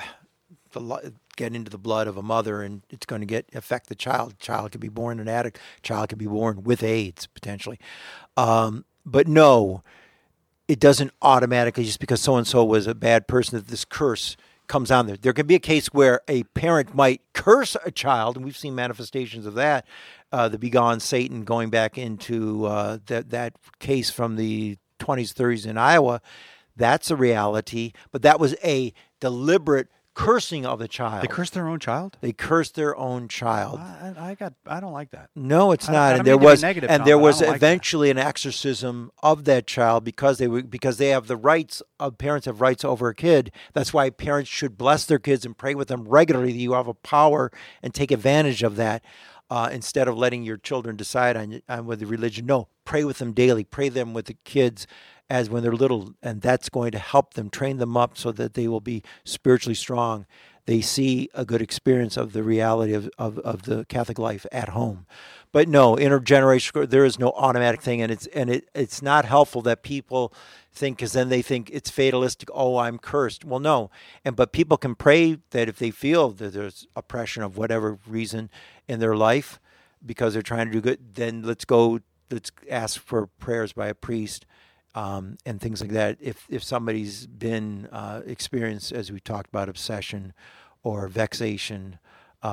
get into the blood of a mother, and it's going to affect the child. Child could be born an addict. Child could be born with AIDS potentially. But no, it doesn't automatically, just because so and so was a bad person, that this curse comes on there. There can be a case where a parent might curse a child, and we've seen manifestations of that. The begone Satan going back into that case from the 20s, 30s in Iowa. That's a reality, but that was a deliberate cursing of a child. They cursed their own child? They cursed their own child. I don't like that. No, it's not. And there was eventually an exorcism of that child because they have the rights of parents have rights over a kid. That's why parents should bless their kids and pray with them regularly. You have a power and take advantage of that instead of letting your children decide on whether religion. No, pray with them daily. Pray them with the kids as when they're little, and that's going to help them, train them up so that they will be spiritually strong. They see a good experience of the reality of the Catholic life at home. But no, intergenerational, there is no automatic thing, and it's not helpful that people think, because then they think it's fatalistic, oh, I'm cursed. Well, no. But people can pray that if they feel that there's oppression of whatever reason in their life because they're trying to do good, then let's ask for prayers by a priest. And things like that. If somebody's been experienced, as we talked about, obsession or vexation,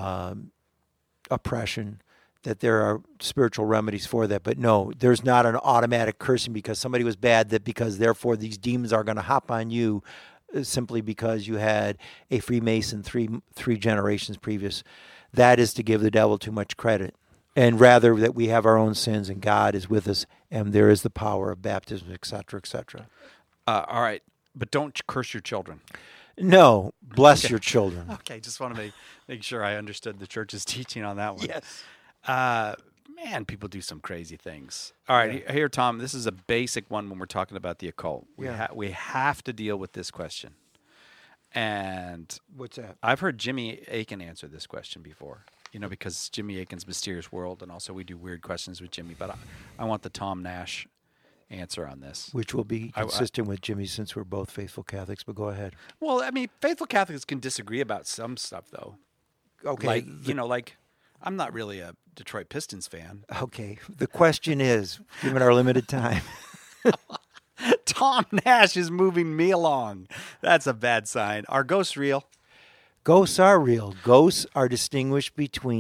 oppression, that there are spiritual remedies for that. But no, there's not an automatic cursing because somebody was bad, that because therefore these demons are going to hop on you simply because you had a Freemason three generations previous. That is to give the devil too much credit. And rather that we have our own sins and God is with us and there is the power of baptism, et cetera, et cetera. All right. But don't curse your children. No. Bless your children. Okay. Just want to make sure I understood the church's teaching on that one. Yes. Man, people do some crazy things. All right. Yeah. Here, Tom, this is a basic one when we're talking about the occult. We have to deal with this question. And what's that? I've heard Jimmy Akin answer this question before. Because Jimmy Akin's Mysterious World, and also we do weird questions with Jimmy. But I want the Tom Nash answer on this. Which will be consistent with Jimmy since we're both faithful Catholics, but go ahead. Well, I mean, faithful Catholics can disagree about some stuff, though. Okay. Like I'm not really a Detroit Pistons fan. Okay. The question is, given our limited time. Tom Nash is moving me along. That's a bad sign. Are ghosts real? Ghosts are real. Ghosts are distinguished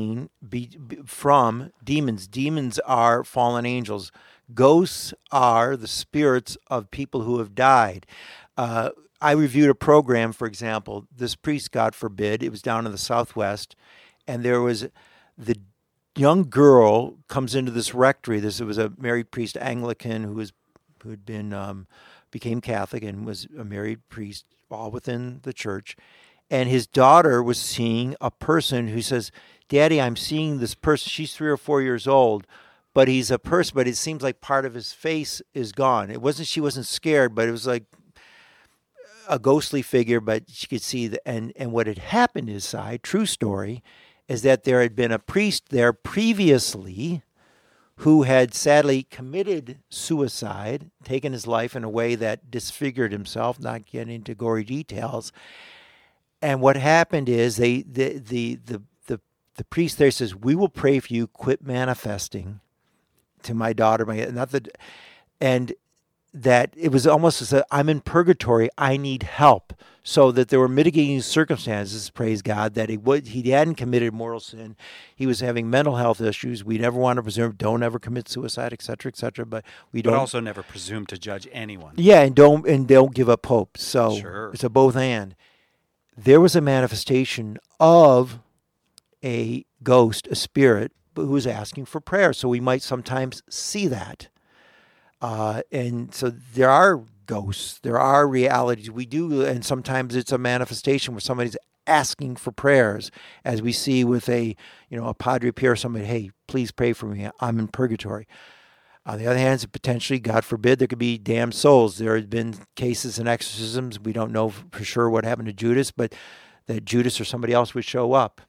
from demons. Demons are fallen angels. Ghosts are the spirits of people who have died. I reviewed a program, for example, this priest, God forbid, it was down in the Southwest, and there was the young girl comes into this rectory. It was a married priest, Anglican, who had been became Catholic and was a married priest, all within the church. And his daughter was seeing a person who says, Daddy, I'm seeing this person. She's 3 or 4 years old, but he's a person, but it seems like part of his face is gone. She wasn't scared, but it was like a ghostly figure, but she could see and what had happened inside, true story, is that there had been a priest there previously who had sadly committed suicide, taken his life in a way that disfigured himself, not getting into gory details. And what happened is the priest there says, we will pray for you, quit manifesting to my daughter, and that it was almost as I'm in purgatory, I need help. So that there were mitigating circumstances, praise God, that he hadn't committed mortal sin. He was having mental health issues. We never want to presume, don't ever commit suicide, et cetera, but we don't. But also never presume to judge anyone. Yeah, and don't give up hope. So sure. It's a both and. There was a manifestation of a ghost, a spirit, who was asking for prayer. So we might sometimes see that. And so there are ghosts, there are realities we do, and sometimes it's a manifestation where somebody's asking for prayers, as we see with a Padre Pio, somebody, hey, please pray for me, I'm in purgatory. On the other hand, potentially, God forbid, there could be damned souls. There have been cases and exorcisms. We don't know for sure what happened to Judas, but that Judas or somebody else would show up.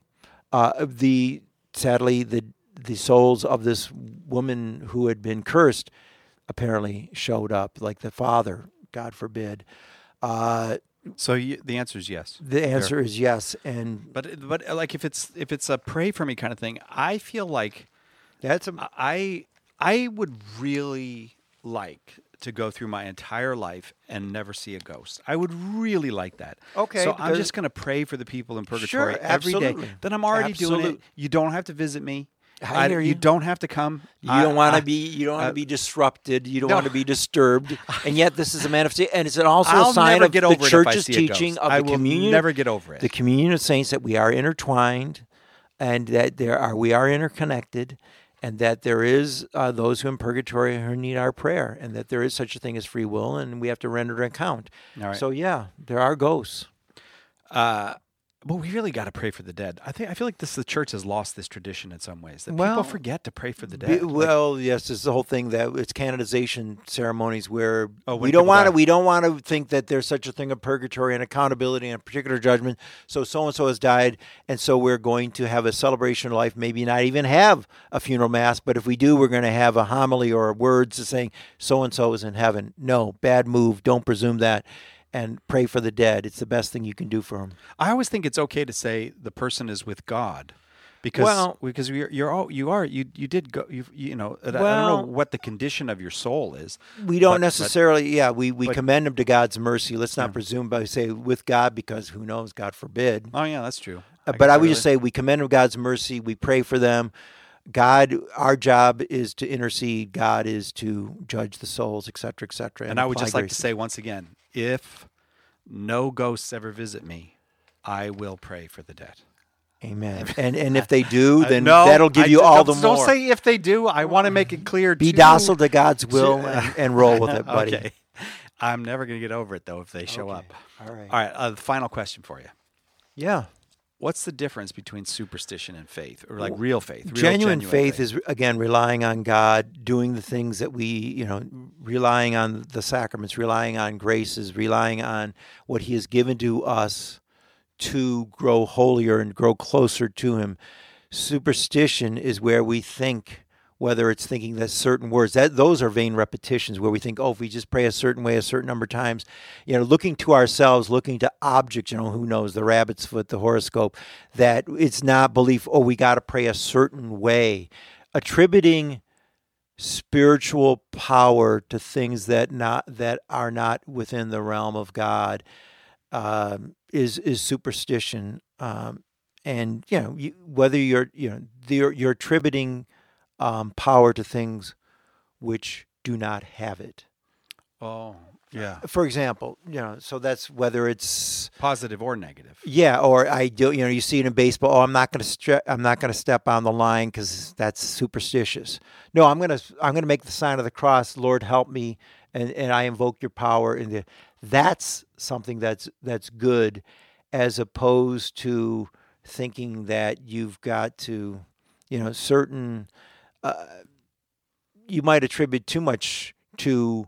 Sadly, the souls of this woman who had been cursed apparently showed up, like the father, God forbid. So the answer is yes. The answer is yes, but like if it's a pray for me kind of thing, I feel like that's I would really like to go through my entire life and never see a ghost. I would really like that. Okay, So I'm just going to pray for the people in purgatory Sure, every day. absolutely. Then I'm already doing it. Absolutely. You don't have to visit me. I hear you. You don't have to come. You don't want to be disrupted. You don't want to be disturbed. And yet this is a manifestation, and it's also I'll a sign never of get the over it if I church's see a teaching ghost. of I the will communion. never get over it. The communion of saints, that we are intertwined, and that we are interconnected, and that there is those who in purgatory who need our prayer, and that there is such a thing as free will, and we have to render an account. All right. So yeah, there are ghosts. Well, we really got to pray for the dead. I feel like the church has lost this tradition in some ways that Well, people forget to pray for the dead. Yes, it's the whole thing that it's canonization ceremonies where when we don't people die. want to think that there's such a thing of purgatory and accountability and a particular judgment. So and so has died, and so we're going to have a celebration of life. Maybe not even have a funeral mass, but if we do, we're going to have a homily or words saying so and so is in heaven. No, bad move. Don't presume that. And pray for the dead. It's the best thing you can do for them. I always think it's okay to say the person is with God, because you did go. I don't know what the condition of your soul is. We don't necessarily. We commend them to God's mercy. Let's not presume by say with God, because who knows? God forbid. Oh yeah, that's true. But I would just say we commend them God's mercy. We pray for them. God, our job is to intercede. God is to judge the souls, et cetera, et cetera. And I would just like to say once again, if no ghosts ever visit me, I will pray for the dead. Amen. And if they do, then no, that'll give you all the more. Don't say if they do. I want to make it clear. Be docile to God's will and roll with it, buddy. Okay. I'm never going to get over it, though, if they show up. All right. All right. The final question for you. Yeah. What's the difference between superstition and faith, or like real faith? Genuine faith is, again, relying on God, doing the things that we, relying on the sacraments, relying on graces, relying on what He has given to us to grow holier and grow closer to Him. Superstition is where we think, whether it's thinking that certain words, those are vain repetitions, where we think, if we just pray a certain way a certain number of times, looking to ourselves, looking to objects, who knows, the rabbit's foot, the horoscope, that it's not belief, we got to pray a certain way. Attributing spiritual power to things that are not within the realm of God is superstition. And whether you're attributing power to things which do not have it. Oh, yeah. For example, so that's whether it's positive or negative. Yeah, or you see it in baseball. I'm not going to step on the line because that's superstitious. No, I'm going to make the sign of the cross. Lord, help me, and I invoke your power. That's something that's good, as opposed to thinking that you've got to, certain. You might attribute too much to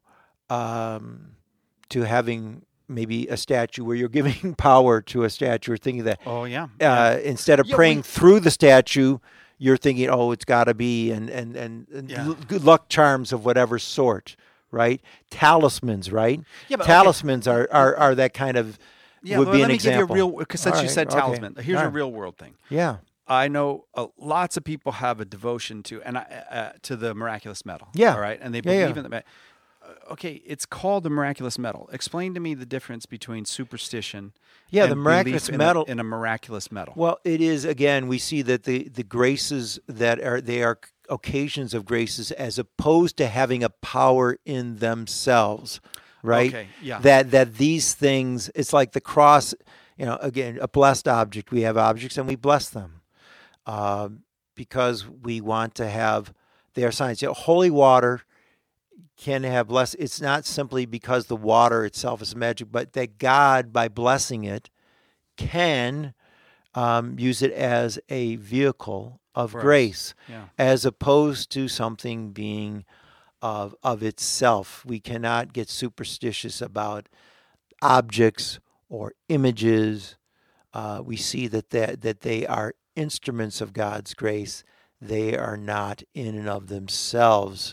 having maybe a statue where you're giving power to a statue, or thinking that. Oh yeah. Instead of praying through the statue, you're thinking, it's got to be and good luck charms of whatever sort, right? Talismans, right? Yeah, but talismans are that kind of. Yeah, would but be let an me example. give you a real, because since you said talisman, here's a real world thing. Yeah. I know lots of people have a devotion to to the miraculous medal. Yeah. All right. And they believe in the okay, it's called the miraculous medal. Explain to me the difference between superstition and the miraculous medal in a miraculous medal. Well, it is, again, we see that the graces they are occasions of graces, as opposed to having a power in themselves. Right? Okay, yeah. That these things, it's like the cross, again, a blessed object. We have objects and we bless them. Because we want to have their signs. Holy water can have less. It's not simply because the water itself is magic, but that God, by blessing it, can use it as a vehicle of grace, as opposed to something being of itself. We cannot get superstitious about objects or images. We see that they are instruments of God's grace. They are not in and of themselves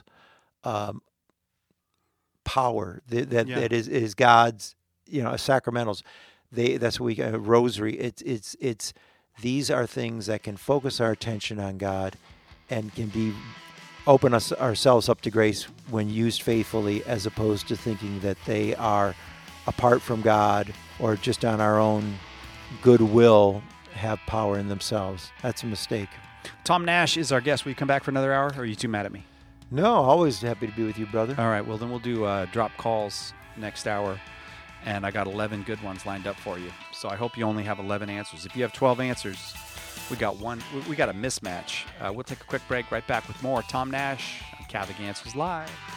power. That is God's, sacramentals. That's what we rosary. It's these are things that can focus our attention on God, and can be open ourselves up to grace when used faithfully, as opposed to thinking that they are apart from God or just on our own goodwill have power in themselves. That's a mistake. Tom Nash is our guest. Will you come back for another hour, or are you too mad at me? No, always happy to be with you, brother. All right, well, then we'll do drop calls next hour, and I got 11 good ones lined up for you. So I hope you only have 11 answers. If you have 12 answers, we got a mismatch. We'll take a quick break, right back with more Tom Nash on Catholic Answers Live.